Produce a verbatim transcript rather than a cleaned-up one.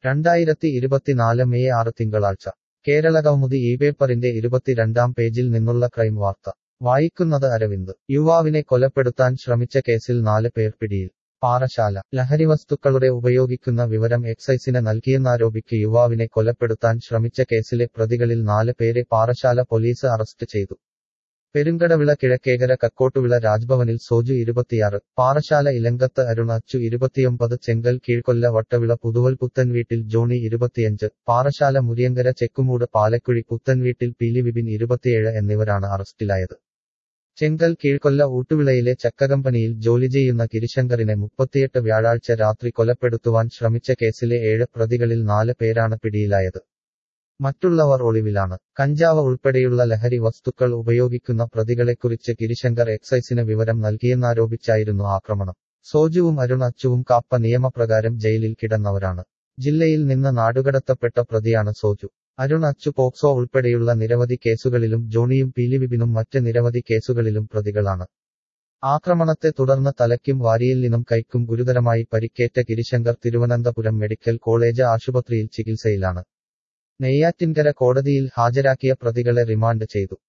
രണ്ടായിരത്തി ഇരുപത്തിനാല് മെയ് ആറ് തിങ്കളാഴ്ച കേരളകൗമുദി ഈ പേപ്പറിന്റെ ഇരുപത്തിരണ്ടാം പേജിൽ നിന്നുള്ള ക്രൈം വാർത്ത വായിക്കുന്നത് അരവിന്ദ് യുവാവിനെ കൊലപ്പെടുത്താൻ ശ്രമിച്ച കേസിൽ നാല് പേർ പിടിയിൽ പാറശാല ലഹരിവസ്തുക്കളുടെ ഉപയോഗിക്കുന്ന വിവരം എക്സൈസിന് നൽകിയെന്നാരോപിച്ച് യുവാവിനെ കൊലപ്പെടുത്താൻ ശ്രമിച്ച കേസിലെ പ്രതികളിൽ നാല് പേരെ പാറശാല പോലീസ് അറസ്റ്റ് ചെയ്തു. പെരുങ്കടവിള കിഴക്കേകര കക്കോട്ടുവിള രാജ്ഭവനിൽ സോജു ഇരുപത്തിയാറ്, പാറശാല ഇലങ്കത്ത് അരുൺ അച്ചു ഇരുപത്തിയൊമ്പത്, ചെങ്കൽ കീഴ്കൊല്ല വട്ടവിള പുതുവൽ പുത്തൻവീട്ടിൽ ജോണി ഇരുപത്തിയഞ്ച്, പാറശാല മുരിയങ്കര ചെക്കുമൂട് പാലക്കുഴി പുത്തൻവീട്ടിൽ പീലി വിപിൻ ഇരുപത്തിയേഴ് എന്നിവരാണ് അറസ്റ്റിലായത്. ചെങ്കൽ കീഴ്കൊല്ല ഊട്ടുവിളയിലെ ചക്കകമ്പനിയിൽ ജോലി ചെയ്യുന്ന ഗിരിശങ്കറിനെ മുപ്പത്തിയെട്ട് വ്യാഴാഴ്ച രാത്രി കൊലപ്പെടുത്തുവാൻ ശ്രമിച്ച കേസിലെ ഏഴ് പ്രതികളിൽ നാല് പേരാണ് പിടിയിലായത്. മറ്റുള്ളവർ ഒളിവിലാണ്. കഞ്ചാവ് ഉൾപ്പെടെയുള്ള ലഹരി വസ്തുക്കൾ ഉപയോഗിക്കുന്ന പ്രതികളെക്കുറിച്ച് ഗിരിശങ്കർ എക്സൈസിന് വിവരം നൽകിയെന്നാരോപിച്ചായിരുന്നു ആക്രമണം. സോജുവും അരുൺ അച്ചുവും കാപ്പ നിയമപ്രകാരം ജയിലിൽ കിടന്നവരാണ്. ജില്ലയിൽ നിന്ന് നാടുകടത്തപ്പെട്ട പ്രതിയാണ് സോജു. അരുൺ അച്ചു പോക്സോ ഉൾപ്പെടെയുള്ള നിരവധി കേസുകളിലും ജോണിയും പീലിവിപിനും മറ്റ് നിരവധി കേസുകളിലും പ്രതികളാണ്. ആക്രമണത്തെ തുടർന്ന് തലയ്ക്കും വാരിയെല്ലിനും കൈക്കും ഗുരുതരമായി പരിക്കേറ്റ ഗിരിശങ്കർ തിരുവനന്തപുരം മെഡിക്കൽ കോളേജ് ആശുപത്രിയിൽ ചികിത്സയിലാണ്. നെയ്യാറ്റിൻകര കോടതിയിൽ ഹാജരാക്കിയ പ്രതികളെ റിമാൻഡ് ചെയ്തു.